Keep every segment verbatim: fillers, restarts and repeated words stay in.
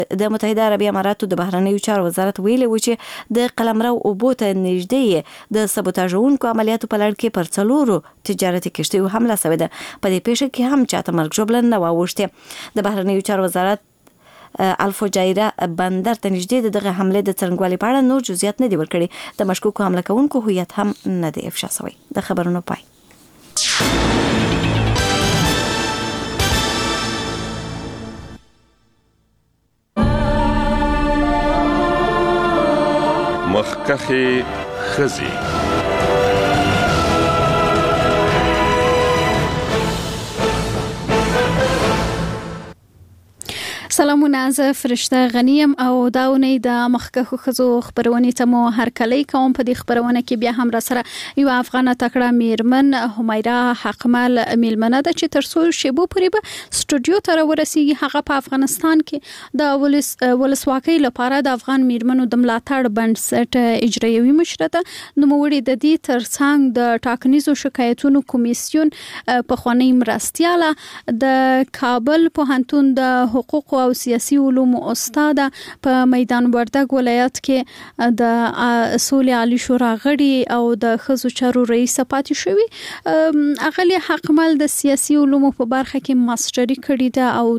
د متحده عربي اماراتو د بهرنیو چارو وزارت ویلي و چې د قلمرو اوبو ته نږدې د سبوتاژونکو عملیاتو په لړ کې پر څلورو تجارتي کشتیو حمله شوې ده. په دې پیښه کې هم چاته مرګ ژوبله نه واوښتې. د بهرنیو چارو وزارت الفجایره بندر ته نږدې دغه حمله د څرنګوالي په اړه نور جزئیات نه دي ورکړي. د مشکوکو حمله کوونکو هویت هم نه دی افشا شوی. د خبرونو پای. مخکخي خزي سلامونه، زه فرشته غنیم او دا ونی د مخکخو خزو خبرونه ته مو هر کلی کوم. په دې خبرونه کې بیا هم را سره یو افغان تکړه میرمن همیرا حقمل میلمنه ده چې تر څو شیبو پورې به سټوډیو ته ورسیږي. هغه په افغانستان کې د ولس ولسواکۍ لپاره د افغان میرمنو د ملاتړ بنسټ اجرایوي مشره ده. نوموړي د دې ترڅنګ د ټاکنیزو شکایتونو کمیسیون په خوانی مرستياله د کابل پوهنتون د حقوق او سیاسي علوم استاد په میدان وردګ ولایت کې د سولې عالی شورا غړي او د خزو چارو رئیس پاتې شوی. اغلی حقمل د سیاسي علوم په برخه کې ماستري کړې ده او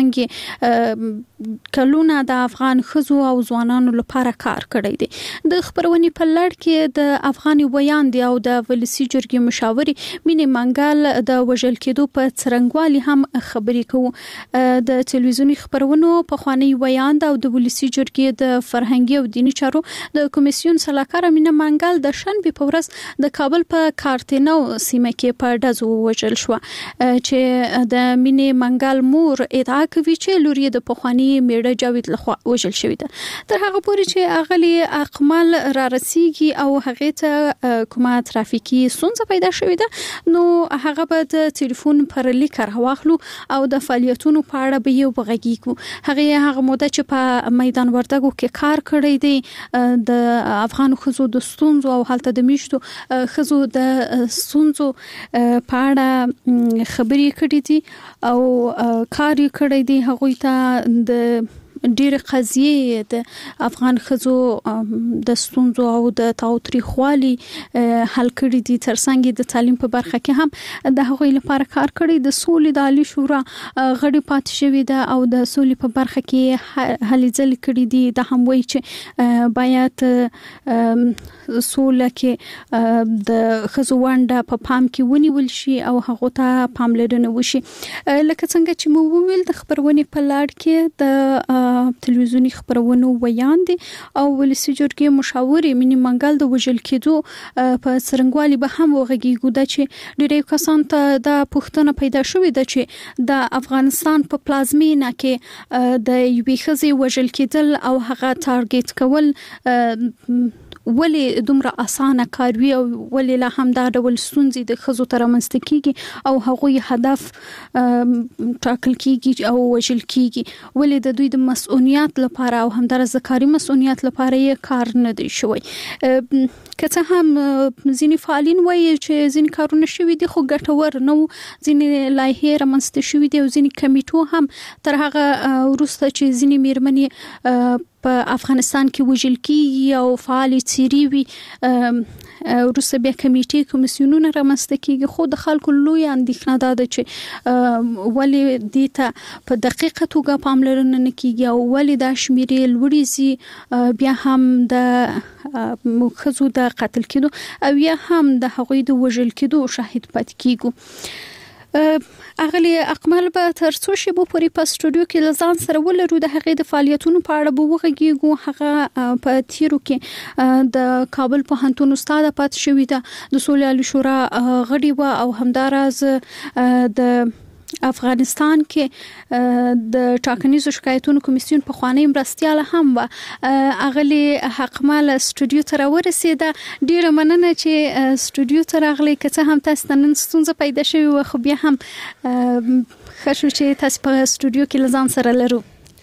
ترڅنګ کلونه د افغان خزو او ځوانانو لپاره کار کړی دی. د خبرونې په لړ کې د افغاني ویاند او د ولسی جرګې مشاوري مینې منګل د وژل کېدو په څرنګوالي هم خبرې کوي. د ټلویزیونی خبرونو په خوانی ویاند او د ولسی جرګې د فرهنګي او دینی چارو د کمیسیون سلاکار مینه منګل د شنبه په ورځ د کابل په کارتینو سیمه کې په دزو وژل شو چې د مینه منګل مور ادعا کوي چې لوري د پخوانی میړه جاوید لخوا وژل شوی ده. تر هغه پورې چې اغلی اقمل را رسیږي او هغه ته کومه ترافیکي ستونزه پیدا شوې ده نو هغه به د ټلیفون پر لیکر واخلو او د فعالیتونو په اړه به یو بغږی کو. هغه هغه موده چې په میدان وردګو کې کار کړی دی د افغان خزو د ستونزو او حالت د میشتو خزو د ستونزو په اړه خبرې کړې دي او کار یې کړی دی. هغه ته د ډېر قضیه د افغان خزو د ستونزو او د تاوتریخوالي حل کړي دي. ترڅنګ د تعلیم په برخه کې هم د هغوی لپاره کار کړی. د سولې د عالی شورا غړي پاتې شوی ده او د سولې په برخه کې هلې ځلې کړي دي. د هم وایي چې باید سوله کې د خزو ونده په پام کې ونیول شي او هغه ته پاملرنه وشي. لکه څنګه چې مو وویل د خبرونې په لړ کې د تلویزیونی خبرونو ویاند او ولسی جرګې مشاوري مینی منګل د وژل کېدو په څرنګوالي به هم وغږیږي د چې ډېر کسان ته د پښتنه پیدا شوې ده چې د افغانستان په پلازمینه کې د یوې ښځې وژل کېدل او هغه ټارګټ کول ولی دومره اسانه کار وی او ولی لا هم دا ډول ستونزې د خزو تر منځ کېږي او هغوی هدف ټاکل کېږي او وژل کېږي. ولی د دوی د مسؤلیت لپاره او همدار ذکرې مسؤلیت لپاره یې کار نه دی شوی. که څه هم ځینې فعالین وایي چې ځینې کارونه شوي دي خو ګټور نه وو. ځینې لایحې رامنځته شوي دي او ځینې کمیټو هم تر هغه وروسته چې ځینې میرمنې په افغانستان کې وژل کیږي او فعال څیری وي وروسته بیا کمیټې کمیسیونونه رامنځته کیږي. خو د خلکو لوی اندېښنه ده چې ولې دې ته په دقیقه توګه پاملرنه نه کیږي او ولې دا شمیرې لوړې زی بیا هم د خزو د قتل کېدو او یا هم د هغوی د وژل کېدو شاهد پاتې کیږو. اغلی اقمل به تر څو شیبو پورې په سټوډیو کې لزان سره ولرو د هغې د فعالیتونو په اړه به وغږیږو. هغه په تیرو کې د کابل پوهنتون استاد پاتې شوی ده، د سولې عالی شورا غړي و او همداراز د افغانستان کې د ټاکنیزو شکایتونو کمیسیون په خوانی مرستياله هم و. اغلی حقمل سټوډیو ته ورسېده. ډیره مننه چې سټوډیو ته راغلی. که څه هم تاسو نن ستونزه پیدا شوی و خو بیا هم خښو چې تاسو په سټوډیو کې لزان سره لرو.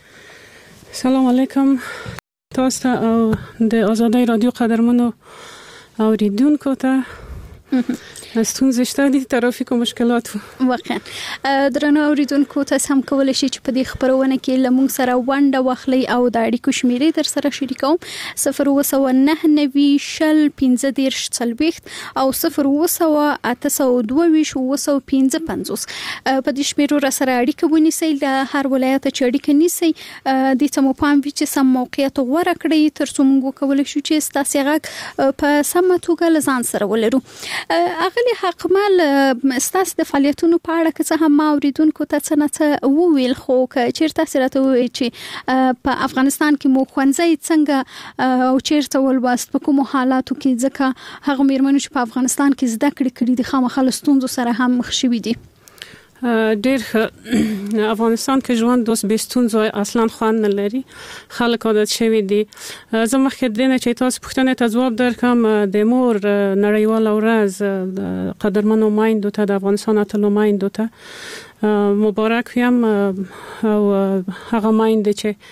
سلام علیکم تاسو او د آزادۍ رادیو قدرمنو اوریدونکو ته. ستونزې شته دي، ترافیکو مشکلات. واقعا درنو اوریدونکو تاسو هم کولای شئ چې په دې خبرونه کې لمون سره ونده واخلي او د اړیکو شمیرې در سره شریکوم صفر اووه سوه نهه نوي شل پنځه دېرش څلوېښت او صفر اووه سوه اته سوه دوه ویشت اووه سوه پنځه پنځوس. په دې شمیرو را سره اړیکه ونیسئ، د هر ولایت چې اړیکه نیسئ د ته مو پام وي چې سم موقعیت غوره کړئ تر څو موږ وکولای شو چې ستاسو غږ په سمه توګه له ځان سره ولرو. اغلی حقمل ستاسو د فعالیتونو په اړه که څه هم ما اوریدونکو ته څه نه څه وویل، خو که چیرته سره ته وایي چې په افغانستان کې مو ښوونځی څنګه او چیرته ولوست، په کومو حالاتو کې، ځکه هغه میرمنې چې په افغانستان کې زده کړې کړي دي خامخا له ستونزو سره هم مخ شوي دي. ډیر افغانستان کې ژوند دوس بستونزو اصلا خوان نه لري، خلک عادت شوي دي. زه مخکې د نه چې تاسو پوښتنې ته ځواب درکم، د مور نړیواله ورځ قدرمنو مایندو ته، د افغانستان اتلو مایندو ته مبارک ویم، او هغه مایند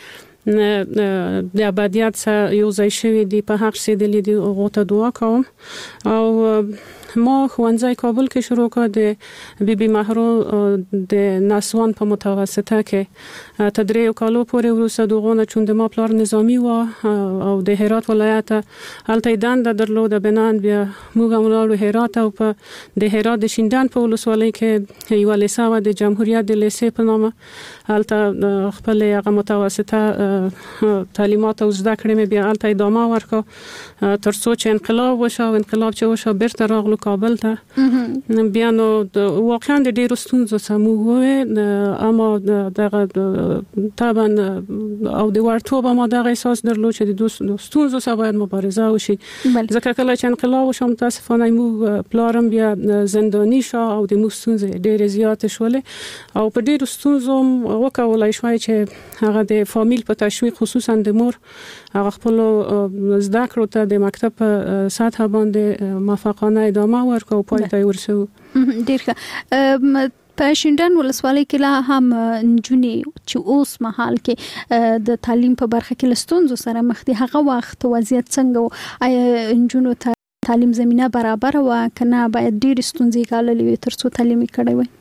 چې د ابدیت سره یو ځای شوي دي په حق رسیدلي دي، هغو ته دعا کوم. او ما ښوونځی کابل کې شروع کړ د بی بی مهرو د نسوان په متوسطه کې تر دریو کالو پورې، وروسته دغه نه چون د ما پلار نظامی و او د هرات ولایت هلته دنده درلوده، بنان بیا موږ هم لاړو هرات، او په د هرات د شیندان په ولسوالۍ کې یوه لیسه وه د جمهوریت د لیسې په نامه، هلته خپل هغه متوسطه تعلیمات او زده کړې مې بیا هلته ادامه ورکړه تر څو چې انقلاب وشو. انقلاب چې وشو بیرته راغلو کابل ته، بیا نو واقعا د ډیرو ستونزو سمو وې، اما دغه طبعا او د ورتوب ما دغه احساس درلود چې د ستونزو سره باید مبارزه وشي، ځکه کله چې انقلاب وشو متاسفانه مو پلارم بیا زندانی شو او د مو ستونزې ډېرې زیات شولې، او په ډیرو ستونزو وکولای شوی چې هغه د فامیل په تشویق، خصوصا د مور هغه خپل زده کړو ته د مکتب په سطح باندې موفقانه ادامه ورکو او پای ته ورسو. ډیر ښه. په شیندان ولسوالۍ کې لا هم نجونې چې اوس مهال کې د تعلیم په برخه کې لستونزو سره مخ دي، هغه وخت وضعیت څنګه و؟ آیا نجونو ته تعلیم زمينه برابر و کنه باید ډیر ستونزې ګاللې وي تر څو تعلیم کړي وي؟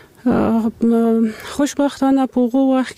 خوشبختانه په هغه وخت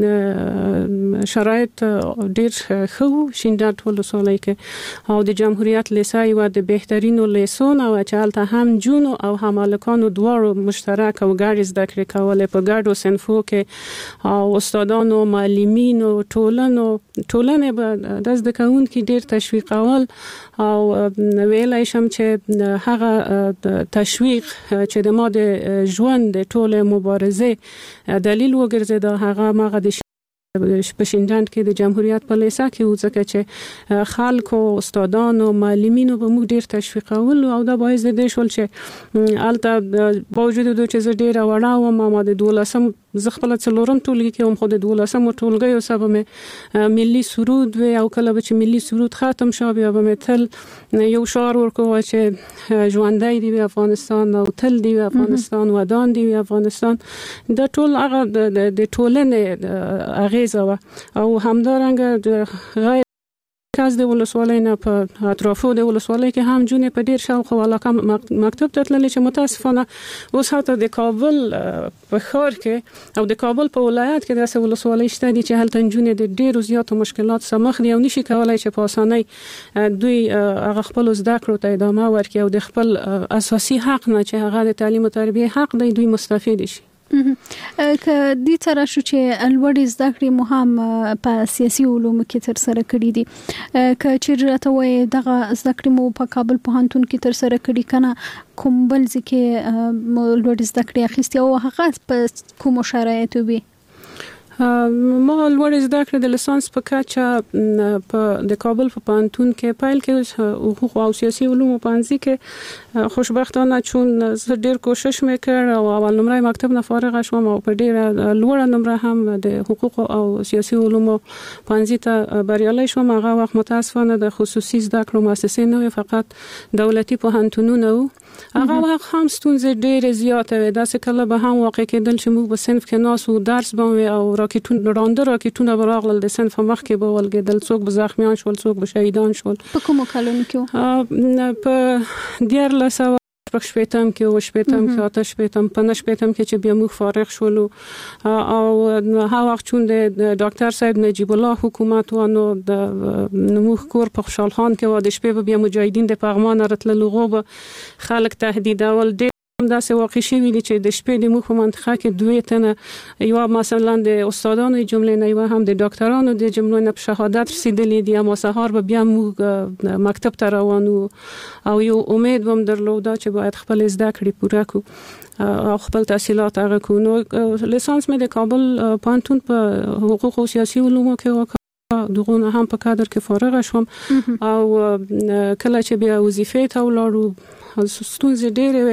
کې شرایط ډیر ښه وو شیندان ولسوالۍ کې، او د جمهوریت لیسه یو د بهترینو لیسونو او چې هلته هم جون او هم هلکانو دواړو مشترک او ګډ زده کړې کولې په ګډو صنفو کې، او استادانو، معلمینو، ټولنو ټولنې به د زده کوونکو ډیر تشویقول، او ویلای شم چې هغه تشویق چې د ما د ژوند د ټول مبارزه دلیل وګرځیدا، هغه ماغه د په شیندان کې د جمهوریت په لیسه کې و، ځکه چې خلکو، استادانو، معلمینو به موږ ډیر تشویقول، او دا باعث د دې شول چې البته باوجود د چې زه ډیر وړه وم، ما د دولسم زه خپل څلورم ټولګي کې هم خو د دولسم ټولګي سبا مې ملي سرود وی، او کله چې ملي سرود ختم شو بیا به مې تل یو شعار ورکوه چې ژوندی دی افغانستان، او تل دی افغانستان، ودان دی افغانستان. د ټول هغه د ټولنې اغیزه و، او همدارنګه غیر کاز د ولسوالۍ نه په اطرافو د ولسوالۍ کې هم جونې په ډیر شوق او علاقه مکتب ته تللې، چې متاسفانه اوس هلته د کابل په ښار کې او د کابل په ولایت کې داسې ولسوالۍ شته دي چې هلته جونې د ډیرو زیاتو مشکلات سره مخ دي او نشي کولای چې په اسانۍ دوی هغه خپل زده کړو ته ادامه ورکړي او د خپل اساسي حق نه چې هغه د تعلیم او تربیه حق دی دوی مستفید شي. که دې تر شو چې الوړې زده کړې مو هم په سیاسي علومو کې تر سره کړې دي، که چیرته وای دغه زده کړې مو په کابل پوهنتون کې تر سره کړې کنه کوم بل ځکه الوړې زده کړې اخیستي او هغه په کوم شرایطو وي؟ ما لوړ زده کړې د لیسانس په کچه په د کابل په پوهنتون کې پیل کې حقوق او سیاسي علوم پوهنځي کې خوشبختانه چون زه ډیر کوشش وکړ او اول نمره مکتب نه فارغ شوم او په ډیر لوړ نمره هم د حقوق او سیاسي علوم پوهنځي ته بریالي شوم. هغه وخت متاسفانه د خصوصي زده کړو مؤسسې نه فقط دولتي پوهنتونونه وو. هغه وخت هم ستونزې ډېرې زیاتې وې، داسې کله به هم واقع کېدل چې موږ په صنف کې ناست وو درس به وي او راکټونه رانده راکټونه به راغلل د صنف مخ کې به ولګېدل، څوک به زخمیان شول، څوک به شهیدان شول. په کومو کلونو کې په دیارلس سوه شپږ شپېتم کې او شپېتم کې اته شپېتم په نه شپېتم کې چې بیا موږ فارغ شولو او هغه وخت چون د ډاکټر صاحب نجیب الله حکومت وانه د موږ کور په خوشحال خان کې و د شپې بیا مجاهدین د پغمان راتللو غوب خلک تهدیدول دا سه واقع شوی دی چې د شپې د مخ په منطقه کې دوه تنه یو مثلا د استادانو جملې نه یو هم د ډاکټرانو د جملو نه په شهادت رسیدلې دي اما سهار به بیا موږ مکتب ته روانو او یو امید هم درلوده چې باید خپل زده کړې پوره کړو او خپل تحصیلات هغه کو نو لیسانس مې د کابل پوهنتون په حقوق او سیاسي علومو کې وکړ دغه هم په کادر کې فارغ شوم او کله چې بیا وظیفه ته ولاړو ستونزې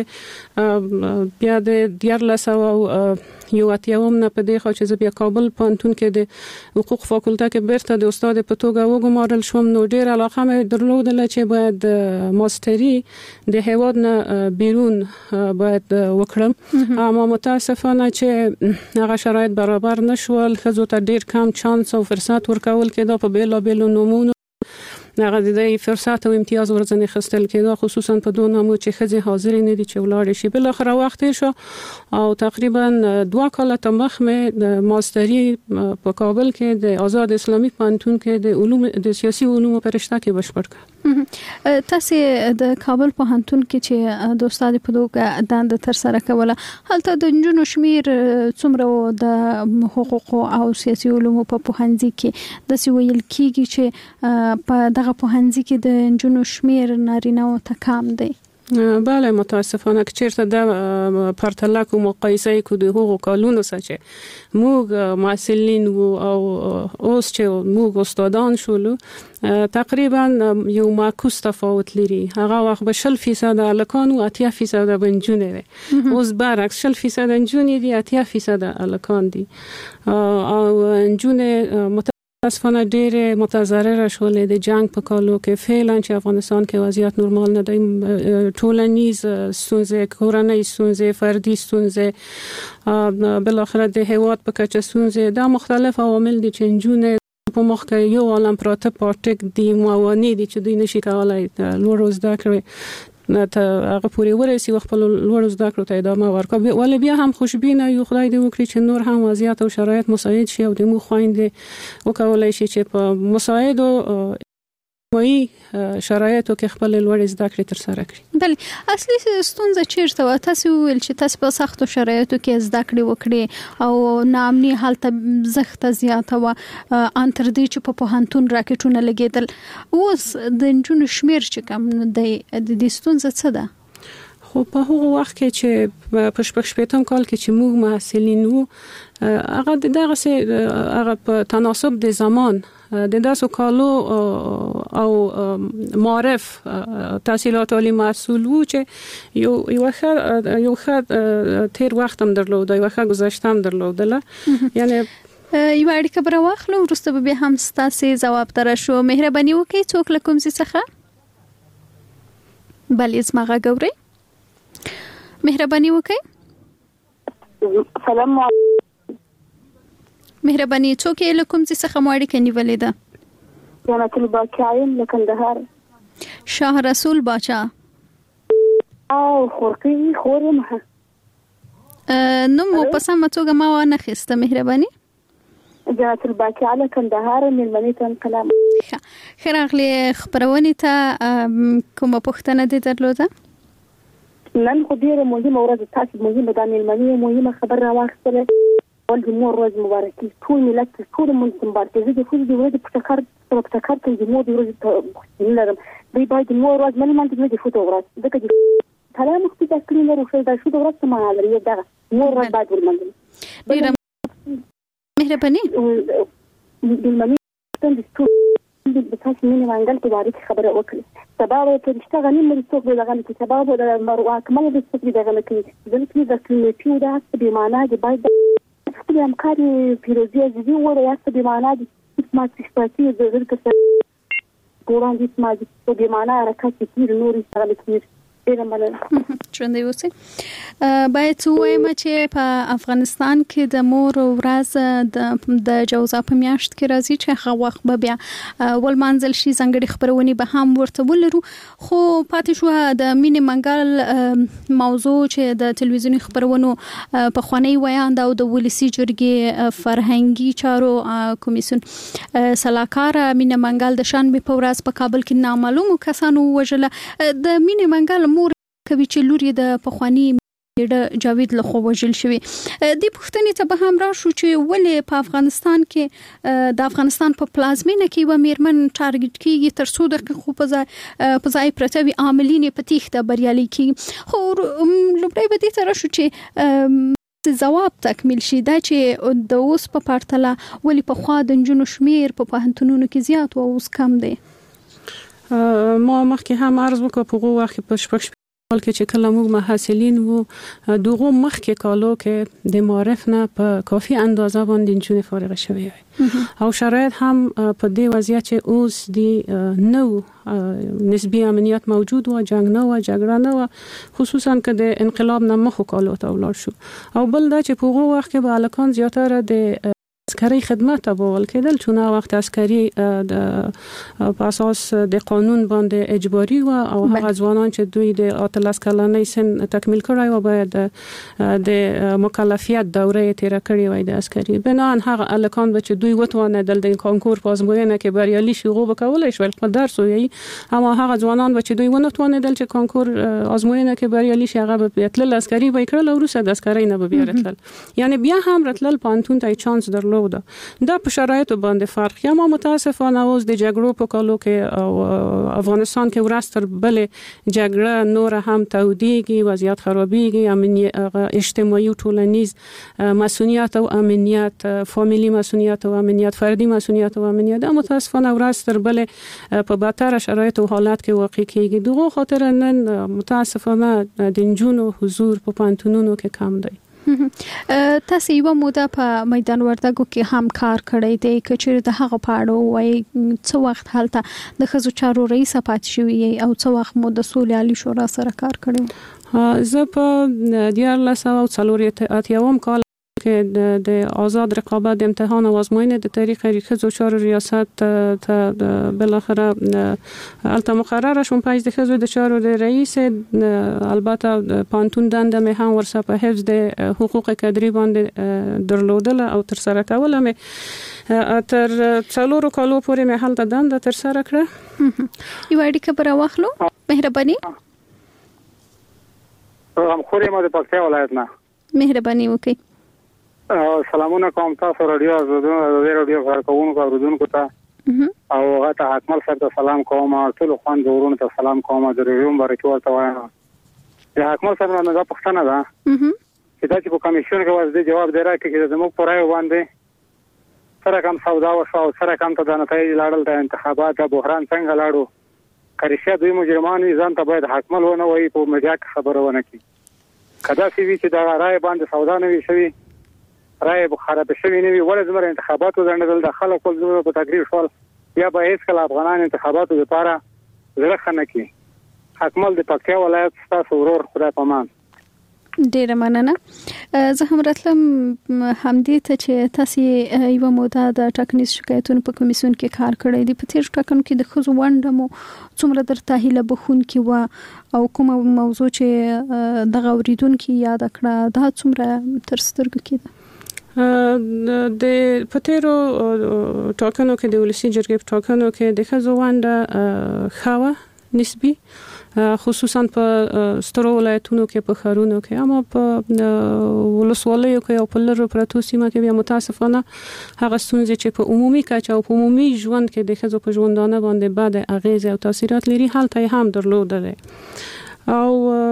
ډېرې بیا د دیارلس او یو اتیاوم نه په دې خو چې بیا کابل پوهنتون کې د حقوق فاکولټه کې بیرته د استاد په توګه وګمارل شوم نو ډېر علاقه مې درلودله چې باید ماستری د هیواد نه بیرون باید وکړم اما متاسفانه چې هغه شرایط برابر نشول خزو ته ډېر کم چانس او فرصت ورکول کېده په بیل بیل نمونه هغه د فرصت او امتیاز ورځنی خستل کېده خصوصا په دوه نامو چې خزي حاضر نه دي چې ولاړ شي بل اخر وخت شو او تقریبا دوه کاله ته مخ مې د ماستری په کابل کې د آزاد اسلامي پوهنتون کې د علوم د سیاسي علومو په رشته کې بشپړ کړ تاسو د کابل پوهنتون کې چې د استاد په توګه دند تر سره کوله هلته د جنونو شمیر څومره د حقوق او سیاسي علومو په پوهنځي کې د سویل کېږي چې په دغه پوهنځي کې د جنونو شمیر نارینه او تکام دی بله متاسفانه که چیرته د پرتله کو مقایسه کو د حقوق کالونو سره موږ محصلین او اوس چې موږ استادان شولو تقریبا یو معکوس تفاوت لري هغه وخت به شل فیصد الکان او اتیا فیصد بنجونه اوس برعکس شل فیصد بنجونه دي اتیا فیصد الکان دي او بنجونه متاسفانه ډېر متضرر شولې د جنگ په کالو کې فعلا چې افغانستان کې وضعیت نورمال نه دی ټولنیز ستونزې کورنۍ ستونزې فردي ستونزې بل اخر د هیواد په کچه ستونزې دا مختلف عوامل دي چې جنونه په مخ کې یو عالم پراته پارټیک دی موانع دي چې دوی نشي کولای لوړ زده کړي ته هغه پورې ورسي خپل لوړ زده کړو ته ادامه ورکړي ولې بیا هم خوشبینه یو خدای دې وکړي چې نور هم وضعیت او شرایط مساعد شي او د مو خويندې وکولای شي چې په مساعد او وایي شرایطو کې خپل لوړ زده کړې تر سره کړي بله اصلي ستونزه چیرته و تاسو ویل چې تاسو په سختو شرایطو کې زده کړې وکړي او نامني حالت زخته زیاته و ان تر دې چې په پوهنتون راکټونه لګیدل اوس د جنونو شمیر چې کم دی د دې ستونزه څه ده خو په هغه وخت کې چې په شپږ شپېتم کال کې چې موږ محصلین وو هغه دغه سه هغه په تناسب د زمان د داسو کالو او معرف تحصیلات عالی محصول وو چې یو یو خر یو خر تیر وخت هم درلود یو خر گذشته هم درلودله یعنی یو اړیکه بر واخلو ورسته به هم ستاسو جواب تر شو مهرباني وکړئ څوک لکم زی څخه بل اسمه غوړي مهرباني وکړئ سلام مهرباني څوک یې لکم زی څخه مواړي کني ولیدا جنت الباچایم لکندهار شاه رسول باچا او خورقي خورمه نو مو پسمه توګه ما ونه خسته مهرباني جنت الباچا لکندهار ملمنیتن کلام خراغلی خبرونه ته کومه پښتنه دي درلوده نن خو ډیره مهمه ورځ تاسو مهمه د ملمنی مهمه خبر راوخته ول جمهور روز مبارکي ټول ملت ټول منظم بارته دي خو دې ورځ په تکر په تکر کې جمهور دی ورځ لرم دی باید مو روز ملي مانته دې فوټو ورځ دغه دې کله مخ په تکرین ورو شو دا شو ورځ ما لري دا مو روز باید ورمنځم ډیره مهرباني د ملي ټول د تاسو مینه وانګل په اړه خبره وکړه سبب ته رښتا غنی مې څوک به دغه کې سبب د مروا کمل د څه دغه کې دلته د کلمې دا په معنا دی باید خپل همکاري پیروزي ازدي وره یا په معنا دي ما څه د ذکر څه ګوران دي ما په معنا حرکت کیږي نور څه کوي ډیره مننه. ژوندی اوسئ. باید ووایم چې په افغانستان کې د مور ورځ د د جوزا په میاشت کې راځي چې هغه وخت به بیا ولمانځل شي، ځانګړي خبرونه به هم ورته ولرو. خو پاتې شو د مینې منګل موضوع چې د تلویزیوني خبرونو په خوانی ویاند او د ولسی جرګې فرهنګي چارو کمیسیون سلاکار مینې منګل د شنبه په ورځ په کابل کې نامعلوم کسانو وژله. د مینې منګل مور کوي چې لوري د پخوانی د جاوید له خو وژل شوی. د پښتنې ته به هم راشو چې ولې په افغانستان کې د افغانستان په پلازمینه کې و میرمن ټارګټ کیږي تر څو د خو په ځای په ځای پرتوي عاملین په تیښته بریالي کیږي. خو لومړی به دې ته راشو چې ځواب تکمیل شي دا چې د اوس په پرتله ولې په خوا د نجونو شمیر په پوهنتونونو کې زیات او اوس کم دی. ما مخکې هم عرض وکړ په هغه وخت په شپږ کې چې کله موږ محصلین وو دغه مخکې کالو کې د معرف نه په کافي اندازه باندې نجونې فارغ شوي او شرایط هم په دې وضعیت چې اوس دی نو نسبی امنیت موجود و، جنگ نه و، جګړه نه و، خصوصا که د انقلاب نه مخکې کالو ته ولاړ شو. او بل دا چې په هغه وخت کې به الکان زیاتره د عسکري خدمت ته بول کېدل، چون وخت عسکري په اساس د قانون باندې اجباري و او هغه ځوانان چې دوی د اتلس کلنۍ سن تکمیل کړی و باید د مکلفیت دوره تیر کړی وای د عسکري. بنان هغه الکان به چې دوی وتوانیدل د کانکور په ازموینه کې بریالي شي غو وکولای شو په درس وي، اما هغه ځوانان به چې دوی ونه توانیدل چې کانکور ازموینه کې بریالي شي هغه به تل عسکري به کړل او روسه د عسکري نه به بیرتل، یعنی بیا هم راتلل پانتون ته چانس درلود. دا په شرایطو باندې فرق یا ما متاسفانه اوس د جګړو په کالو کې او افغانستان کې ورستر بل جګړه نور هم توديږي، وضعیت خرابېږي، امنیت اجتماعي او ټولنیز مسؤلیت او امنیت، فامیلی مسؤلیت او امنیت، فردي مسؤلیت او امنیت دا متاسفانه ورستر بل په بدتر شرایط او حالات کې واقع کیږي. دغه خاطر نن متاسفانه د نجونو حضور په پانتونونو کې کم دی. تاسو یو موده په میدان وردګو کې هم کار کړی دی، کچېر د هغه پاړو وای څو وخت حالت د خزو چارو رئیس پات شوی او څو وخت مو د سولې عالی شورا سره کار کړو. زه په دیارلس او څلور اتیاوم کال کې د آزاد رقابت د امتحان او ازموینې د طریق خزو چارو ریاست ته بل اخره الته مقرره شوم پایز د خزو د چارو د رئیس. البته پانتون دنده مې هم ورسره په حفظ د حقوق کادری باندې درلودل او تر سره کول مې تر څلورو کالو پورې مې هلته دنده تر سره کړه. یو اړیکه پر واخلو مهرباني. هم خوري ما د پکتیا ولایت نه مهرباني وکړئ. سلامونه کوم تاسو رادیو زدون رادیو کارکونکو اوریدونکو ته او هغه ته اکمل صاحب ته سلام کوم او ټول خوان ورونو ته سلام کوم د ریوم برکت ورته وایم. د اکمل صاحب نه دا پښتنه ده چې دا چې په کمیشن کې وځي جواب دی راکړي چې زموږ پرای باندې سره کوم سودا او شاو سره کوم ته د نتایج لاړل د انتخابات د بحران څنګه لاړو کریشه دوی مجرمان ځان ته باید حکمل ونه وي په میډیا کې خبره ونه کړي. کدا سی وی چې دا رائے باندې سودا نه وي شوی رائے خراب شوی نه وي ولې زموږ انتخاباتو ځندل د خلکو په په تقریر شول یا به هیڅ کله افغانان انتخاباتو لپاره زړه خنه کی. حکمل د پکتیا ولایت تاسو ورور خدای پامان. ډیره مننه. زه هم راتلم همدې ته چې تاسو یو موده د ټاکنیز شکایتونو په کمیسیون کې کار کړی دی. په تیر ټاکنو کې د خزو ونډه مو څومره درته هیله بخون کې و او کوم موضوع چې د غوریدونکو یاد کړه دا څومره تر سترګو کې ده؟ د پټیرو ټاکنو کې د ولسی جرګې ټاکنو کې د خزو ونډه خاوه نسبی خصوصا په سترو ولایتونو کې په خارونو کې، اما په ولسوالیو کې او په لرو پرتو سیمه کې بیا متاسفانه هغه ستونزې چې په عمومي کچه او په عمومي ژوند کې د خزو په ژوندانه باندې بد اغیز او تاثیرات لري هلته هم درلوده ده. او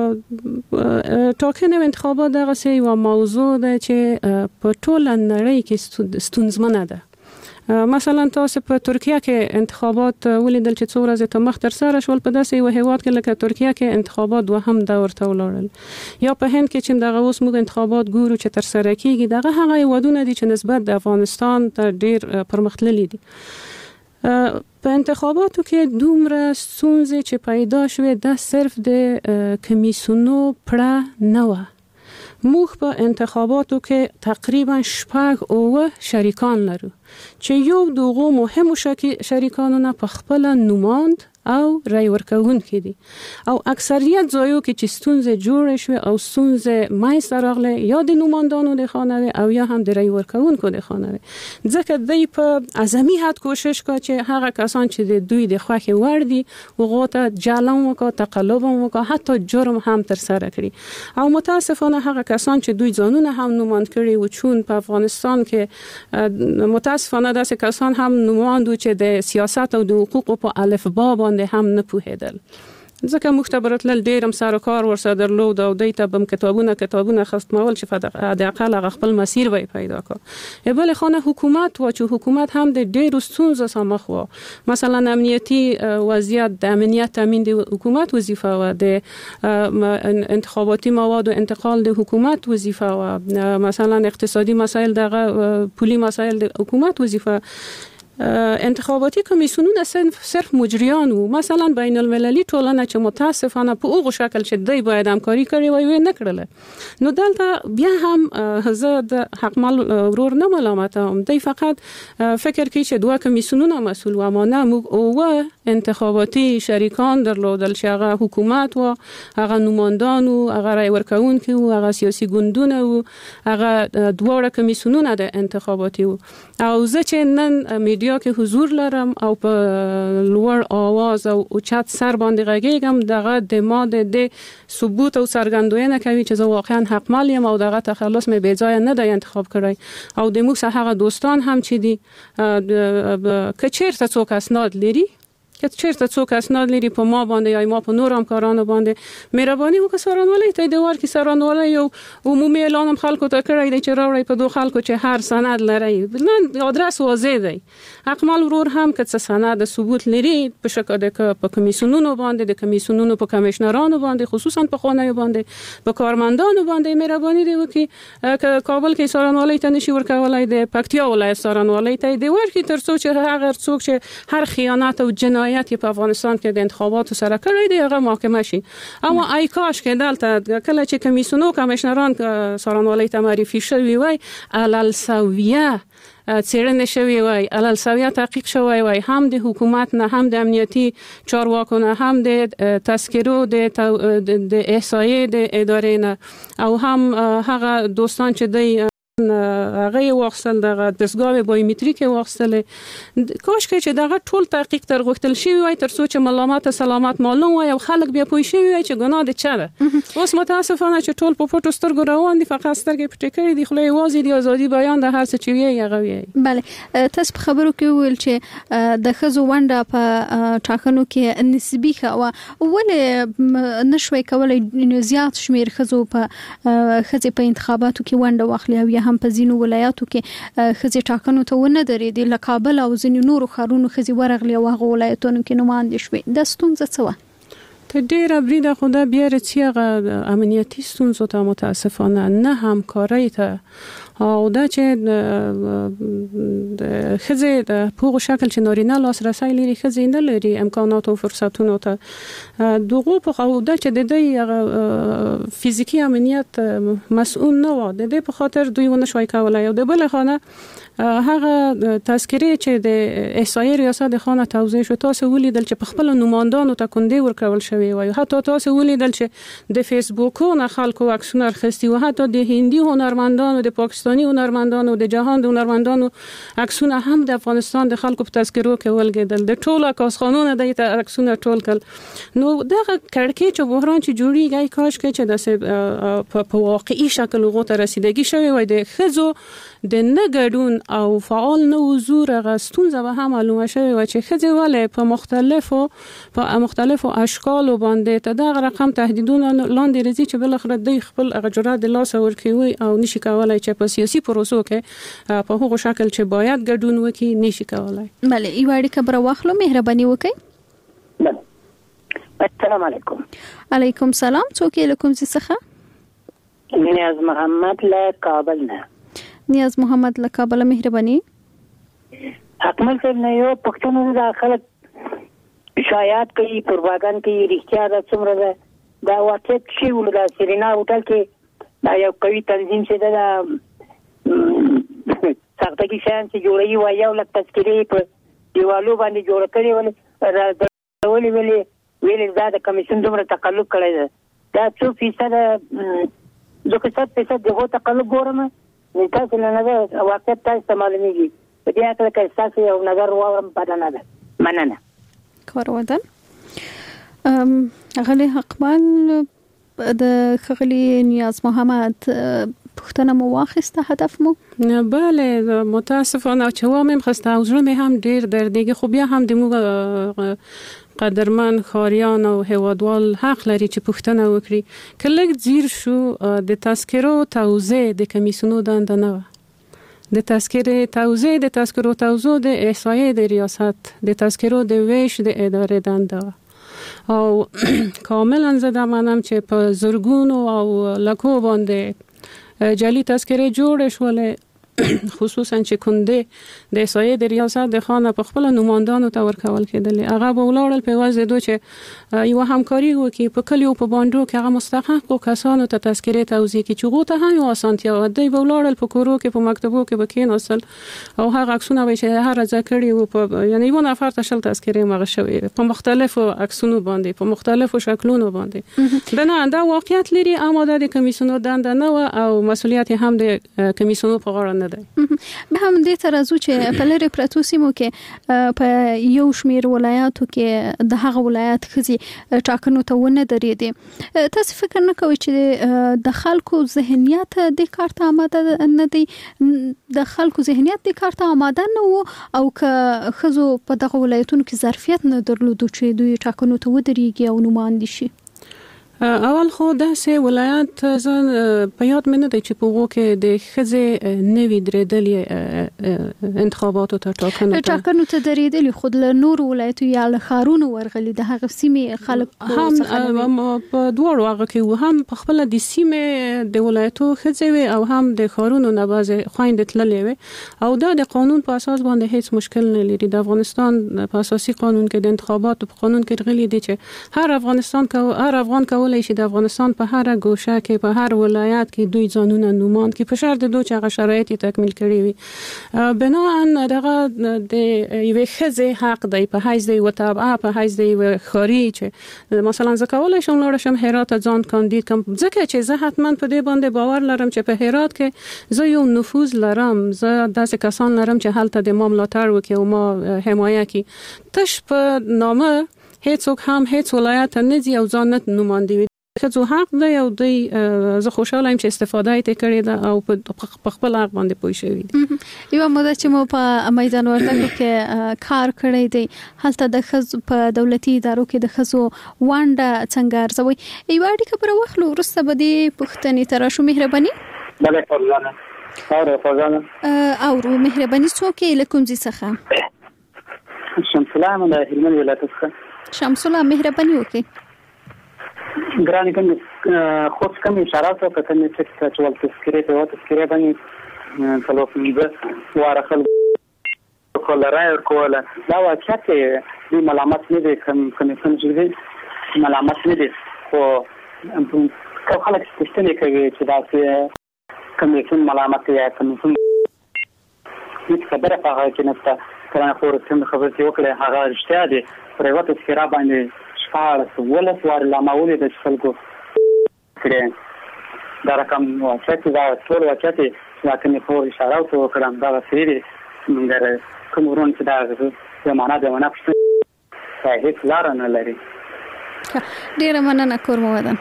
ټاکنې انتخابات دغه سی یو موضوع ده چې په ټوله نړۍ کې ستونزمنه ده. مثلا تاسو په ترکیه کې انتخابات ولیدل چې څو ورځې ته مخ تر سره شول، په داسې یو هیواد کې لکه ترکیه کې انتخابات دوهم دور ته ولاړل، یا په هند کې چې دغه اوس موږ انتخابات ګورو چې تر سره کیږي، دغه هغه هیوادونه دي چې نسبت د افغانستان ته ډیر پرمختللي دي. په انتخاباتو کې دومره ستونزې چې پیدا شوې دا صرف د کمیسیونو پړه نه و. موږ په انتخاباتو کې تقریبا شپږ اوه شریکان لرو چې یو دغه مهم شریکانو نه په خپل نوماند او رای ورکوونکي دي او اکثریت ځایو کې چې ستونزې جوړې شوې او ستونزې منځته راغلې یا د نوماندانو د خانوي او یا هم د رای ورکوونکو د خانوي، ځکه دوی په اعظمي حد کوشش کوي چې هغه کسان چې د دوی د خوښې وړ دي هغه ته جالم وکړي، تقلب وکړي، حتی جرم هم تر سره کړي. او متاسفانه هغه کسان چې دوی ځانونه هم نوماند کړي و چون په افغانستان کې متاسفانه داسې کسان هم نوماند چې د سیاست او د حقوقو په الفبا باندې هم نه پوهیدل، ځکه مختبرات لل ډیرم سره کار ورسره درلود او دوی ته بم کتابونه کتابونه خستمول چې د اقل هغه خپل مسیر وای پیدا کړ. بل خانه حکومت و چې حکومت هم د ډیرو ستونزو سره مخ و، مثلا امنیتی وضعیت د امنیت تامین د حکومت وظیفه و، د انتخاباتي مواد او انتقال د حکومت وظیفه و، مثلا اقتصادي مسائل دغه پولی مسائل د حکومت وظیفه. انتخاباتی کمیسیونونه صرف مجریان وو، مثلا بین المللي ټولنه چې متاسفانه په اوغه شکل چې دوی باید همکاري کړي وای نه کړله. نو دلته بیا هم زه د حقمل ورور نه ملامتوم، دوی فقط فکر کوي چې دوه کمیسیونونه مسؤل و، اما نه موږ اوه انتخاباتي شریکان درلودل چې هغه حکومت و، هغه نوماندان و، هغه رای ورکوونکي و، هغه سیاسي ګوندونه و، هغه دواړه کمیسیونونه د انتخاباتي و. او زه چې نن میډیا کې حضور لرم او په لوړ आवाज او اوچت سر باندې غږیږم، دغه د ما د ثبوت او څرګندونه کوي چې زه واقعا حقمل یم او دغه تخلص مې بې ځای نه دی انتخاب کړی. او د موږ هغه دوستان هم چې دي که چیرته څوک اسناد لري که چیرته څوک اسناد لري په ما باندې یا ما په نور همکارانو باندې مهرباني وکړئ سرانولۍ ته د ورکې سرانولۍ یو عمومي اعلان هم خلکو ته کړی دی چې راوړئ په دوه خلکو چې هر سند لري، نن آدرس واضح دی. حقمل ورور هم که څه سند ثبوت لري په شکل د په کمیسیونونو باندې د کمیسیونونو په کمشنرانو باندې خصوصا په خانه باندې په کارمندانو باندې مهرباني دی وکړي که کابل کې سرانولۍ ته نشي ورکولای د پکتیا ولایت سرانولۍ ته دی ورکړي تر څو چې هغه څوک چې هر خیانت او جنایت په افغانستان کې د انتخاباتو سره کړی دی هغه محاکمه شي. اما ای کاش کې دلته کله چې کمیسیونو کمشنران سرانولۍ ته معرفي شوي وای علل سویه څېړنه شوی وای، علل سویه تحقیق شوی وای، هم د حکومت نه هم د امنیتي چارواکو نه هم د تذکرو د احصایې د ادارې نه او هم هغه دوستان چې دی هغه واخصل دغه دستګاه بایومتریک واخصل. کاش کې چې دغه ټول تحقیق تر غوښتل شي وای تر څو چې ملامت سلامت معلوم وای او خلک بیا پوه شي وای چې ګناه د چا ده. اوس متاسفانه چې ټول په پټو سترګو روان دي، فقط سترګې پټې کړې دي، خو یوازې د ازادي بیان د هر څه چې وی هغه وی. بله تاسو په خبرو کې ویل چې د خزو ونډه په ټاکنو کې نسبی خوا ولې نشوي کولای زیات شمیر خزو په خزې په انتخاباتو کې ونډه واخلي او هم په ځینو ولایاتو کې خزې ټاکنو ته ونه درېدي، له کابل او ځینو نورو ښارونو خزې ورغلي او هغه ولایتونو کې نوماندې شوې. دا ستونزه څه وه؟ ته ډېره بریده خو دا بیا رڅي هغه امنیتي ستونزو ته متاسفانه نه همکارۍ ته او دا چې د خزې د پوغ شکل چې نارینه لاسرسی لري خزې نه لري امکانات او فرصتونو ته دغه په او دا چې د دې فزیکی امنیت مسؤل نه و، د دې په خاطر دوی ونه شوي کولای. او د بل خانه هغه تذکرې چې د احصایې ریاست د خانه توضیح شو، تاسو ولیدل چې په خپل نوماندانو ته کندې ورکول شوی وي، حتی تاسو ولیدل چې د فیسبوکونو خلکو عکسونه اخیستي و، حتی د هندي هنرمندانو د پاکستاني هنرمندانو د جهان د هنرمندانو عکسونه هم د افغانستان د خلکو په تذکرو کې ولګیدل، د ټولو کاسخانونو د عکسونه ټول کړل. نو دغه کړکېچ او بحران چې جوړیږي کاش کې چې د په واقعي شکل وغوته رسیدګي شوی وي، د خزو د نه ګډون او فعال نه حضور غستونزه به هم معلومه شوی و چې خځې ولې په مختلفو په مختلفو اشکال باندې ته دا رقم تهدیدونه لاندې راځي چې بل اخر د خپل اجرات د لاس ورکوي او نشي کولای چې په سیاسي پروسو کې په هغه شکل چې باید ګډون وکړي نشي کولای. بله ایوړي خبره واخلو، مهرباني وکړئ. بله السلام علیکم. علیکم سلام. څوک یې لکم څخه؟ نیاز محمد له کابل نه. نیاز محمد له کابل، مهرباني. حکمل صاحب نه یو پښتون دا خلک شایعات کوي پروپاګاندا کوي رښتیا دا څومره ده دا واقعیت شی ولدا سرینا هوټل کې دا یو قوي تنظیم شه دا سختګي شان چې جوړي وای یو لک تذکری په دیوالو باندې جوړ کړی ولې ولې ولې ویل دا د کمیشن دومره تقلب کړی دا څو فیصد ځکه څه فیصد دغه تقلب ګورم نو تاسو نه نه واقعیت تاسو معلومیږي په دې اړه کې تاسو یو نظر واورم بدنه ده مننه کار ودان ام غلی حقمل د خغلی نیاز محمد پښتنه مو واخسته هدف مو بله متاسفانه چې و مم خسته او زړه مې هم ډیر دردیږي خو بیا هم د مو قدرمن خاریان او هوادوال حق لري چې پښتنه وکړي کله زیر شو د تذکرو توزیع د کمیسیونو دنده نه د تذکره توزیع د تذکرو توزیع د احصایې د ریاست د تذکرو د ویش د ادارې دنده او کاملا زده منم چې په زرګونو او لکو باندې جعلي تذکره جوړ شولې خصوصا چې کنده د احصایې د ریاست د خانه په خپل نوماندانو ته ورکول کېدل هغه به ولاړل په واسه دوی چې یو همکاري وکړي په کلیو په باندې کې هغه مستحق کسانو ته تذکره توزیع کی چې غوته هم یو اسانتیا و دی به ولاړل په کورو کې په مکتبو کې بکین اصل او هغه عکسونه به چې هر ځکړي او په یعنی یو نفر ته شل تذکره مغه شوی په مختلفو عکسونو باندې په مختلفو شکلونو باندې دنه دا واقعیت لري اما د کمیسیونو دنده نه او مسولیت هم د کمیسیونو په غاړه نه به هم دې ترازو چې په لری پراتو سیمو کې په یو شمیر ولایاتو کې د هغه ولایت خزي ټاکنو ته ونه درېدي تاسو فکر نه کوئ چې د خلکو ذهنیت د کارت آماده نه دي د خلکو ذهنیت د کارت آماده نه وو او که خزو په دغه ولایتونو کې ظرفیت نه درلودو چې دوی ټاکنو ته ودرېږي او نوماندي شي اول خو د سه ولایت ځان په یاد مې نه دی چې په وګو کې د خزه نوې درېدلې انتخاباتو ته ټاکنو ته ټاکنو ته درېدلې خود له نور ولایتو یا له خارونو ورغلي د هغه سیمې خلک هم په دوه هغه کې هم په خپل د سیمې د ولایتو خزه وي او هم د خارونو نه باز خويند تللې وي او دا د قانون په اساس باندې هیڅ مشکل نه لري د افغانستان په اساسي قانون کې د انتخاباتو په قانون کې غلي دي چې هر افغانستان کو هر افغان کو چې د افغانستان په هر ګوشه کې په هر ولایت کې دوی ځانونه نوماند کې په شرط د دوه چا شرایط تکمیل کړي وي بناء دغه د یو خزه حق دی په حیث دی وتابعه په حیث دی خاري چې مثلا زکول شم لور شم هرات ځان کاندید کوم ځکه چې زه حتما په دې باندې باور لرم چې په هرات کې زه یو نفوذ لرم زه داسې کسان لرم چې هلته د مملکت وکي او ما حمایه کی تش په نامه هیڅوک هم هیڅ ولایت نه دی او ځان نه نوماندي خو حق دی او دی زه خوشاله یم چې استفاده یې کړې ده او په خپل حق باندې پوي شوی دی یو مده چې مو په میدان وردګو کې کار کړی دی هلته د خز په دولتي ادارو کې د خزو وانډه څنګه ارزوي یو اړیکه پر وخت ورسته بده پښتني تراشو مهرباني بله فرزانه او فرزانه او مهرباني څوک لکم زی څخه شمس الله من هلمند ولایت څخه شمس الله مهرباني وکي ګرانې کوم خو کوم اشاره ته کته چې څول تذکرې ته وته تذکرې باندې څلو فیبه وارخل کولای او کوله دا واقعیت دی ملامت نه دي کوم کمیسیون چې دی ملامت نه دي خو خو خلک ستنه کوي چې دا کمیسیون ملامت یا کمیسیون هیڅ خبره هغه کې نشته کله خو رسم خبرې وکړه هغه رښتیا دي پرېوت تذکرې باندې شپاړس ولس وار لا ماولې د خلکو کړي دا رقم واچت دا ټول واچت لکه په اشاره او کړم دا سری موږ کومورون چې دا زمانہ د ونه پښتو هیڅ لار نه لري ډیر مننه کوم ودان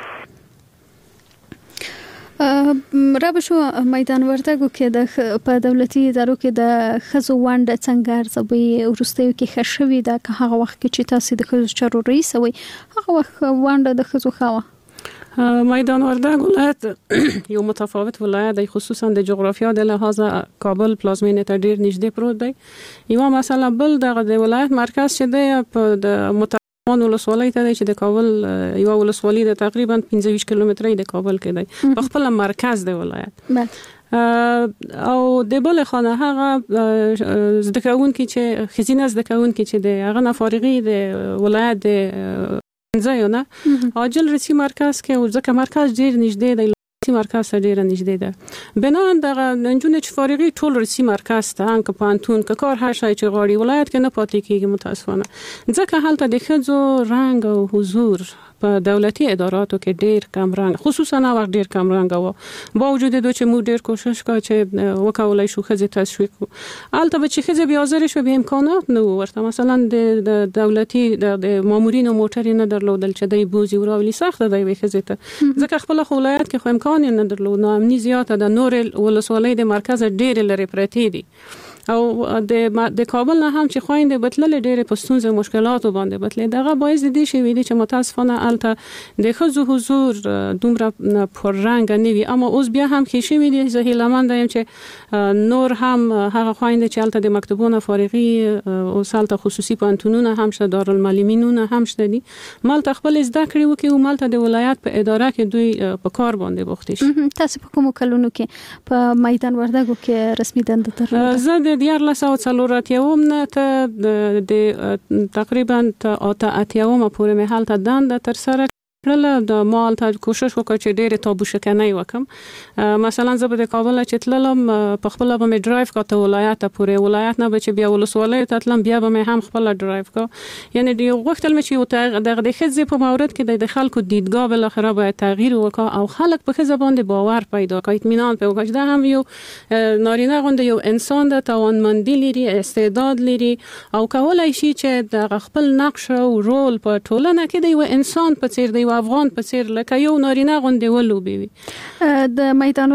رب شو میدان وردګو کې د په دولتي ادارو کې د خزو وانډه څنګه ارزوي ورستیو کې خښوي دا که هغه وخت کې چې تاسو د خزو چارو رئیس وي هغه وخت وانډه د خزو خاوه میدان وردګ ولایت یو متفاوت ولایت دی خصوصا د جغرافیا د لحاظ کابل پلازمینه ته ډیر نږدې پروت دی یو مثلا بل دغه د ولایت مرکز چې دی په د مون ولسوالۍ ته چې د کابل یو ولسوالۍ د تقریبا پنځه ویشت کیلومترۍ د کابل کې دی په خپل مرکز دی ولایت او د بل خانه هغه زده کوونکي چې خزینه زده کوونکي چې د هغه نه فارغي د ولایت د ځایونه عاجل رسی مرکز کې او ځکه مرکز ډیر نږدې دی مرکز ته ډیره نږدې ده. بنان دغه نجونې چې فارغي ټول رسی مرکز ته هم که پانتون که کار هر شای چې غواړي ولایت کې نه پاتې کیږي متاسفانه ځکه هلته د ښځو رنګ او حضور په دولتي اداراتو کې ډیر کم رنګ خصوصا نو وخت ډیر کم رنګ و با وجود دو چې موږ ډیر کوشش کوو چې وکولای شو ښځې تشویق کړو. البته به چې ښځې بیا حاضر شو به امکانات نه ورته مثلا د دولتي د مامورینو موټر نه درلودل چې دای بوزي وراولي سخت دی وي ښځې ته ځکه خپل ولایت کې خو امکان نه درلود نو امني زیاته د نور ولسوالۍ د مرکز ډیر لري پرتی دي او د د کابل نه هم چې خويندې بتلل ډېر پستونزه مشکلات باندې بتلې دغه باعث دي چې ویلي چې متاسفانه الته د خزو حضور دومره پر رنګ نه وي اما اوس بیا هم کې شي ویلي زه هیلمند یم چې نور هم هغه خويندې چې الته د مکتبونو فارغي او سالته خصوصي پانتونونه هم شته دارالمعلمینونه هم شته دي مالته خپل زده کړې وکي او مالته د ولایت په اداره کې دوی په کار باندې بوخت شي. تاسو په کوم کلونو کې په میدان وردګو کې رسمي دنده درلوده؟ زه د دیار لسو څلوراتیوم نه ته د تقریبا اته اتیوم پورې مې حالت دنده تر سره کړل د مال ته کوشش وکړ چې ډېر تابو شکنۍ وکم مثلا زه به د کابل چې تللم په خپل به مې ډرایو کاته ولایت پورې ولایت نه به چې بیا ولسوالۍ ته تلم بیا به مې هم خپل ډرایو کا یعنی د غوښتل مې چې د د خځې په مورد کې د خلکو دیدګاه بل اخره باید تغییر وکړي او خلک په خځه باندې باور پیدا کړي اطمینان پیدا کړي دا هم یو نارینه غوند یو انسان د توانمندي لري استعداد لري او کولای شي چې د خپل نقش او رول په ټولنه کې د یو انسان په څیر دی افغان په څیر لکه یو نارینه غوندې ولوبي وي. د میدان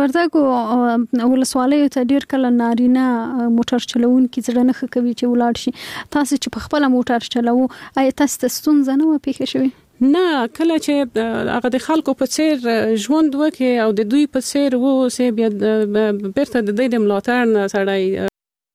وردګو ولسوالۍ ته ډیر کله نارینه موټر چلوونکي زړه نه کوي چې ولاړ شي تاسو چې په خپل موټر چلوو آیا تاسو ته ستونزه نه و پیښه شوې؟ نه کله چې هغه د خلکو په څیر ژوند وکي او د دوی په څیر وو سه بیا بیرته د دې د ملاتړ نه سړی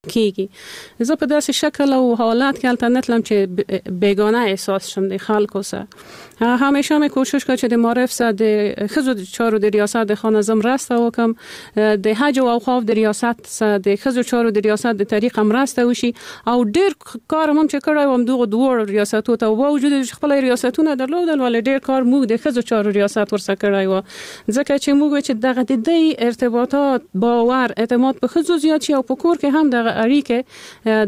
کیږي زه په داسې شکل او حالات کې البته نتلم چې بیگانه احساس شم د خلکو سره همیشه مې کوشش کوم چې د معرف سره د خزو د چارو د ریاست د خانزم راسته وکم د حج او اوقاف د ریاست سره د خزو چارو د ریاست د طریقه مرسته وشي او ډیر کار هم چې کړای وم دغه دوه ریاستو ته وجود خپل ریاستونه درلودل ولې ډیر کار موږ د خزو چارو ریاست ورسره کړای و ځکه چې موږ چې دغه د دې ارتباطات باور اعتماد په خزو زیات شي او په کور کې هم دغه اړیکه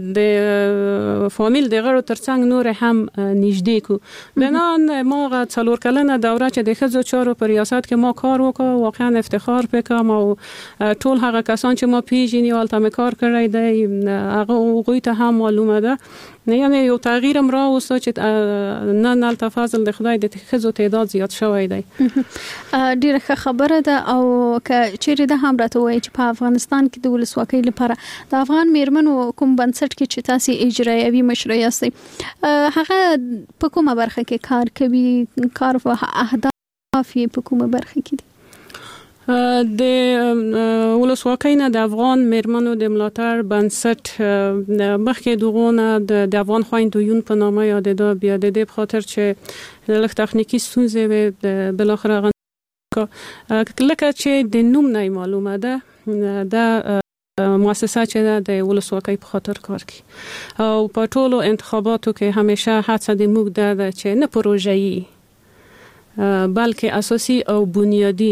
د فامیل د غړو ترڅنګ نور هم نږدې کو بنان ما څلور کلنه دوره چې د خزو چارو په ریاست کې ما کار وکړ واقعا افتخار وکم او ټول هغه کسان چې ما پیژني او تل کار کړی دی هغه غوي ته هم معلومه ده یعنی یو تغییر هم راوسته چې نه نه تفاضل د خدای د خزو تعداد زیات شوی دی. ډیره خبره ده او که چیرې ده هم راته وایي چې په افغانستان کې د ولسواکۍ لپاره د افغان میرمنو کوم بنسټ کې چې تاسو اجرایوي مشر یاستئ هغه په کومه برخه کې کار کوي کار په اهداف یې په کومه برخه کې دي؟ د ولسواکۍ نه د افغان میرمنو د ملاتړ بنسټ مخکې دغونه د افغان خویندو یون په نامه یاد ده بیا د دې خاطر چې لږ تخنیکی ستونزې وي بل اخر لکه چې د نوم نه معلومه ده د مؤسسه چې د ولسواکۍ په خاطر کار کوي او په ټولو انتخاباتو کې همیشه هڅه د موږ ده چې نه پروژه‌ای بلکې اساسي او بنیادی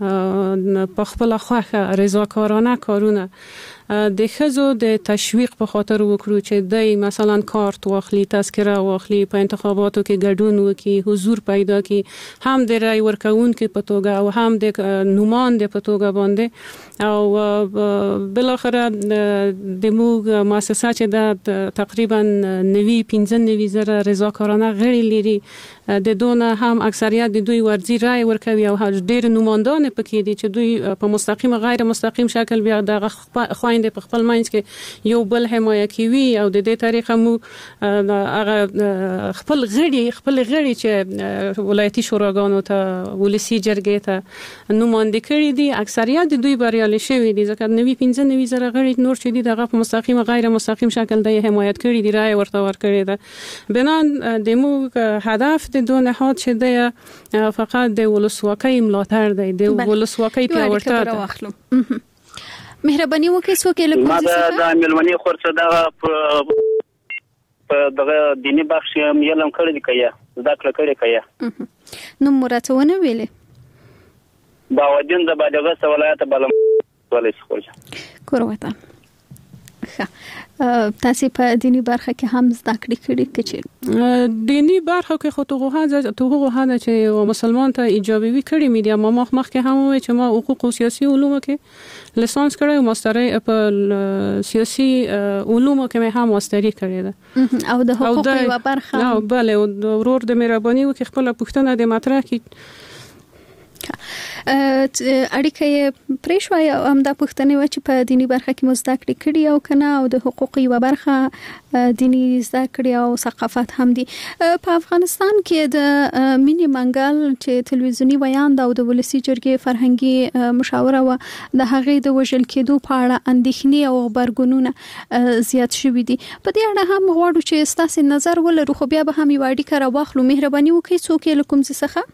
په خپل خوخه رضاکارانه کارونه د خزو د تشویق په خاطر وکړو چې د مثلا کارت واخلي تذکره واخلي په انتخاباتو کې ګډون وکړي حضور پیدا کړي هم د رای ورکوونکو په توګه او هم د نوماند په توګه باندې او بل اخر د موږ مؤسسه چې د تقریبا نوي پنځه نوي زره رضاکارانه غړي لري د دونه هم اکثریت د دوی ورزي رای ورکوي او ډېر نوماندان پکې دي چې دوی په مستقیم غیر مستقیم شکل بیا د خويند په خپل ماینس کې یو بل حمایه کوي او د دې طریقه مو هغه خپل غړي خپل غړي چې ولایتي شوراګانو ته ولسی جرګې ته نوماندې کړي دي اکثریت د دوی بریالي شوی دي ځکه نوي پنځه نوي زره غړي نور چې دي دغه په مستقیم غیر مستقیم شکل د حمایت کړي دي رای ورته ورکړي ده بنان د مو هدف د دوه نهاد چې د فقط د ولسواکۍ ملاتړ دی د ولسواکۍ پیاوړتیا مهرباني وکړئ څوک یې له ما کوم ځای د څخه د ملمنې خورڅه دا په په دغه دیني بخش یې علم کړی دی کیا زده کړه کړې کیا نو مراتونه ویلې باودین د بادغه ولایت بلم ولې خورځ کوروته ښه تاسو په دینی برخه کې هم زده کړې کړې کچې دینی برخه کې خو ته هغه ته هغه چې مسلمان ته ایجابي وی کړی میډیا ما مخ مخ کې هم وي چې ما حقوق او سیاسي علوم کې لیسانس کړی او ماستري په سیاسي علوم کې هم ماستري کړی ده او د حقوق یو برخه او bale او ورور د مهرباني وکي خپل پښتنه د مطرح کې اړیکه پرېښوي هم د پښتنې و چې په دینی برخه کې مزده کړې کړي او کنه او د حقوقي و برخه دینی زده کړي او ثقافت هم دي په افغانستان کې د مینی منګل چې تلویزیونی بیان دا او د ولسی جرګې فرهنګي مشاوره و د هغې د وژل کېدو په اړه اندېښنې او خبرګونونه زیات شوي دي په دې اړه هم غواړو چې ستاسو نظر ولرو خو بیا به هم یو اړیکه راوخلو مهرباني وکړئ څوک یې کوم څه څخه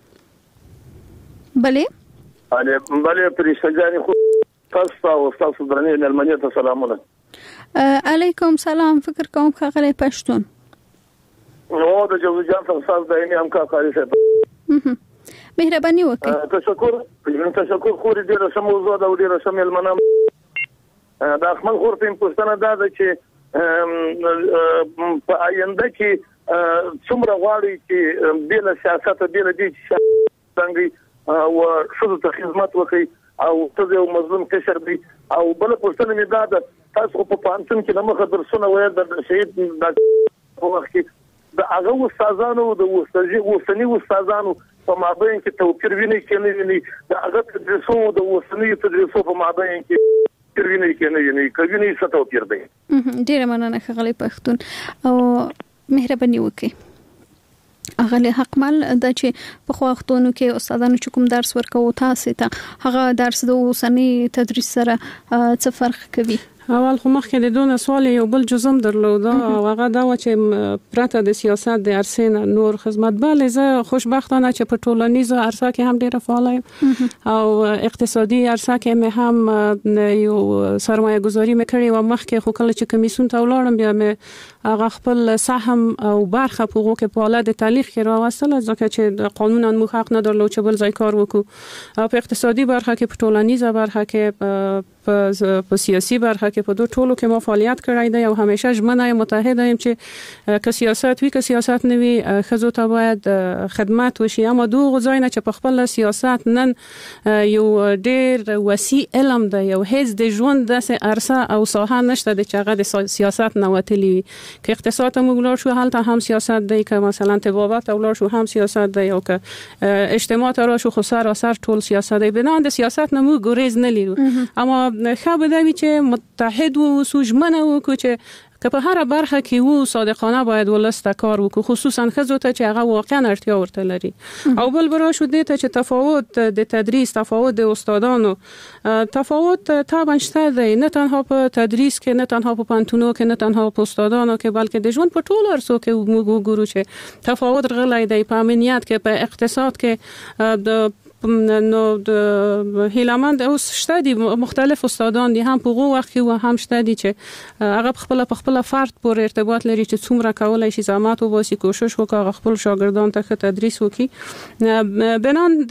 بله بله بله پرېښتګانی خو تاسو او تاسو درنې ملمنې ته سلامونه علیکم سلام فکر کوم ښاغلی پښتون نو د جوزجان څخه دایمي همکاري صاحب مهرباني وکړئ تشکر تشکر خو دې رسم موضوع دا ډېر رسم ملمنه دا خپل خور په پښتنه دا چې په آینده کې څومره غواړي چې بل سیاست بل دي څنګه او شذ ته خدمت وکي او ته یو مظلوم کشر دی او بل پښتنه می دا تاسو په پانتون کې لمخه درسونه وای د شهید د وخت کې د هغه استادانو د وستجي وسنی استادانو په مابین کې توپیر ویني کې نه ویني د هغه تدریسو د وسنی تدریسو په مابین کې توپیر ویني کې نه ویني کوي نه څه توپیر دی ډیر مننه ښاغلی پښتون او مهرباني وکړئ اغلی حقمل د چې په خواختونو کې استادانو چې کوم درس ورکوي تاسو ته هغه درس د اوسنی تدریس سره څه فرق کوي اول خو مخکې د دونه سوال یو بل جزم درلوده او هغه دا و چې پرته د سیاست د عرصې نور خدمت بل زه خوشبختانه چې په ټولنیزه عرصه کې هم ډیره فعال یم او اقتصادي عرصه کې مې هم یو سرمایه گذاري مې کړې و مخکې خو کله چې کمیسیون ته ولاړم بیا مې هغه خپل سهم او برخه په هغه کې په حالت د تعلیق کې راوستل ځکه چې قانونا مو حق نه درلود چې بل ځای کار وکړو او په اقتصادي برخه کې په ټولنیزه برخه کې په سیاسي برخه کې په دوه ټولو کې ما فعالیت کړی دی او همیشه ژمنه متحده یم چې که سیاست وی که سیاست نه وي خزو ته باید خدمت وشي اما دوه ځای نه چې په خپل سیاست نن یو ډېر وسیع علم دی یو هیڅ د ژوند د عرصه او ساحه نشته د چاغه د سیاست نه وتلی وي که اقتصاد هم وګړو شو حالت هم سیاست دی که مثلا طبابت وګړو شو هم سیاست دی او که اجتماع تر شو خو سر سر ټول سیاست دی بنا د سیاست نه مو ګریز نه لیدو اما خو به دوی چې متحد و سوجمنه و چې که په هر برخه کې وو صادقانه باید ولسته کار وکړو خصوصا خزو ته چې هغه واقعا اړتیا ورته لري او بل برا شو دې ته چې تفاوت د تدریس تفاوت د استادانو تفاوت طبعا شته دی نه تنها په تدریس کې نه تنها په پانتونو کې نه تنها په استادانو کې بلکې د ژوند په ټولو ارسو کې موږ وګورو چې تفاوت غلای دی په امنیت کې په اقتصاد کې د نو د هیلمند اوس شته دي مختلف استادان دي هم په هغه وخت کې و هم شته دي چې هغه خپل خپل فرد پورې ارتباط لري چې څومره کولای شي زحمت وباسي کوشش وکړي خپل شاګردان ته تدریس وکړي بنان د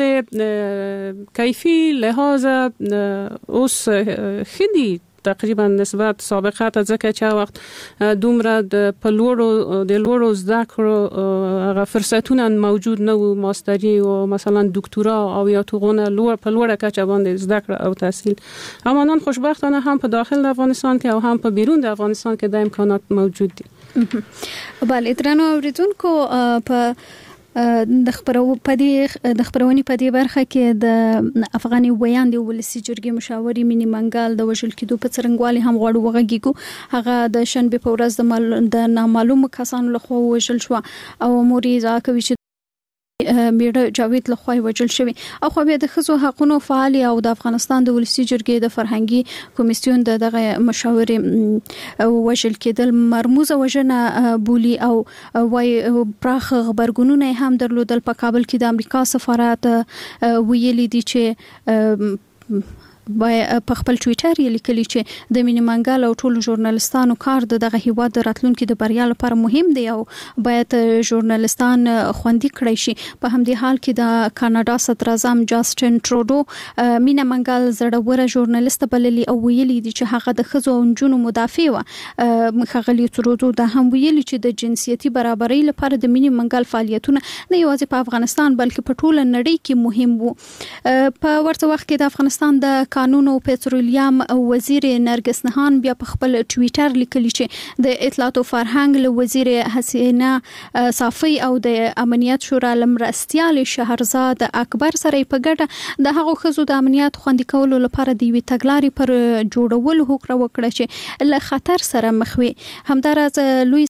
کیفی لحاظ اوس خدي تقریبا نسبت سابقه ته ځکه چې وخت دومره د پلوړو د لوړو زده کړو هغه فرصتونه موجود نه وو ماستری او مثلا دکترا او یا توغونه لوړ په لوړه کچه باندې زده کړه او تحصیل اما نن خوشبختانه هم په داخل افغانستان کې او هم په بیرون د افغانستان کې د امکانات موجود دي بله درنو اوریدونکو په د خبرو پدې د خبرونې پدې برخه کې د افغاني ویاند ولسی جرګې مشاوري مینی منګال د وژل کېدو په څرنګوالي هم غواړو وغږیږو هغه د شنبه په ورځ د نامعلوم کسانو لخوا وژل شو او موري ځکه چې میړه جاوید لخوا وژل شوی او خو بیا د خزو حقونو فعال او د افغانستان د ولسی جرګې د فرهنګي کمیسیون د دغه مشاورې وژل کېدل مرموزه وژنه بولی او وای پراخ خبرګونونه هم درلودل په کابل کې د امریکا سفارت ویلي دي چې په خپل ټویټر یې لیکلي چې د مینې منګل او ټول ژورنالستانو کار دغه هیواد د راتلونکو د بریا لپاره مهم دی او باید ژورنالستان خوندي کړی شي. په همدې حال کې د کاناډا صدر اعظم جاستن ټروډو مینې منګل زړوره ژورنالست بللي او ویلي دي چې هغه د ښځو او نجونو مدافع و. ښاغلي ټروډو دا هم ویلي چې د جنسیتي برابرۍ لپاره د مینې منګل فعالیتونه نه یوازې په افغانستان بلکې په ټوله نړۍ کې مهم وو. په ورته وخت کې د افغانستان د قانون او پټرولیم وزیر نرګس نهان بیا په خپل ټویټر لیکلي چې د اطلاعات او فرهنګ له وزیر حسینه صافی او د امنیت شورا لمرستیال شهرزاد اکبر سره په ګډه د هغو ښځو د امنیت خوندي کولو لپاره د یوې تګلارې پر جوړولو هوکړه وکړه چې له خطر سره مخ وي. همداراز لوی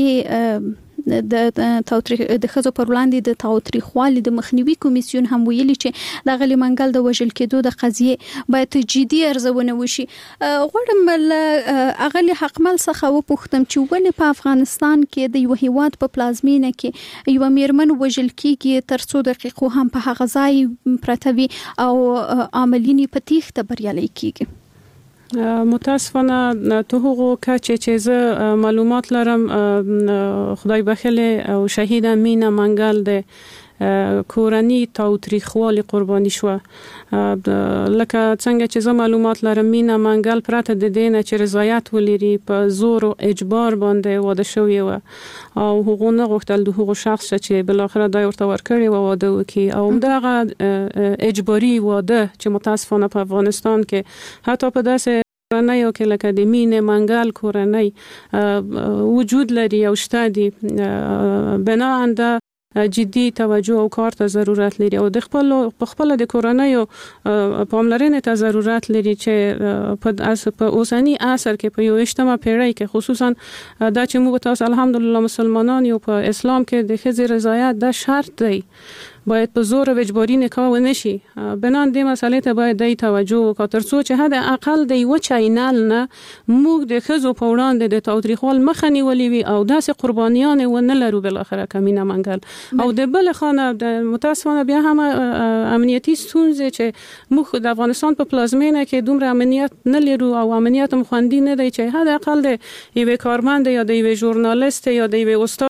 د تاوتریخ د ښځو پر وړاندې د تاوتریخوالي د مخنیوي کمیسیون هم ویلي چې د غلي منګل د وژل کېدو د قضیه باید جدي ارزونه وشي. غواړم له اغلي حقمل څخه وپوښتم چې ولې په افغانستان کې د یو هیواد په پلازمینه کې یو میرمن وژل کېږي تر څو دقیقو هم په هغه ځای پرته وي او عاملین په تیښته بریالي کېږي. متاسفانه تو هغو کچه چې زه معلومات لرم خدای بخیل او شهید مینه منګل د کورنی تاوتریخوالي قرباني شو. لکه څنګه چې زه معلومات لرم مینه منګل پرته د دینه چې رضایت ولري په زور او اجبار باندې واده شوی و او هغه نه غوښتل د هغو شخص چې بل اخر دای ورته ورکړي و واده وکي او دغه اجباري واده چې متاسفانه په افغانستان کې حتی په داسې کورنۍ او کې لکه د مینې منګل کورنۍ وجود لري او شته دي بناء د جدي توجه او کار ته ضرورت لري او د خپل په خپل د کورنۍ او پاملرنې ته ضرورت لري چې په په اوسنی عصر کې په یو اجتماع پیړۍ کې خصوصا دا چې موږ تاسو الحمدلله مسلمانان یو په اسلام کې د ښځې رضایت د شرط دی باید په زور او اجباري نکاح ونشي. بنان دې مسلې ته باید د توجه وکړو تر څو چې حد اقل د یو چینل نه موږ د ښځو په وړاندې د تاوتریخوال مخه نیولې وي او داسې قربانیان ونه لرو بل اخره کمینه منګل او د بل خانه د متاسفانه بیا هم امنیتي ستونزې چې موږ د افغانستان په پلازمینه کې دومره امنیت نه لرو او امنیت هم خوندي نه دی چې حد اقل د یو کارمند یا د یو ژورنالیست یا د یو استاد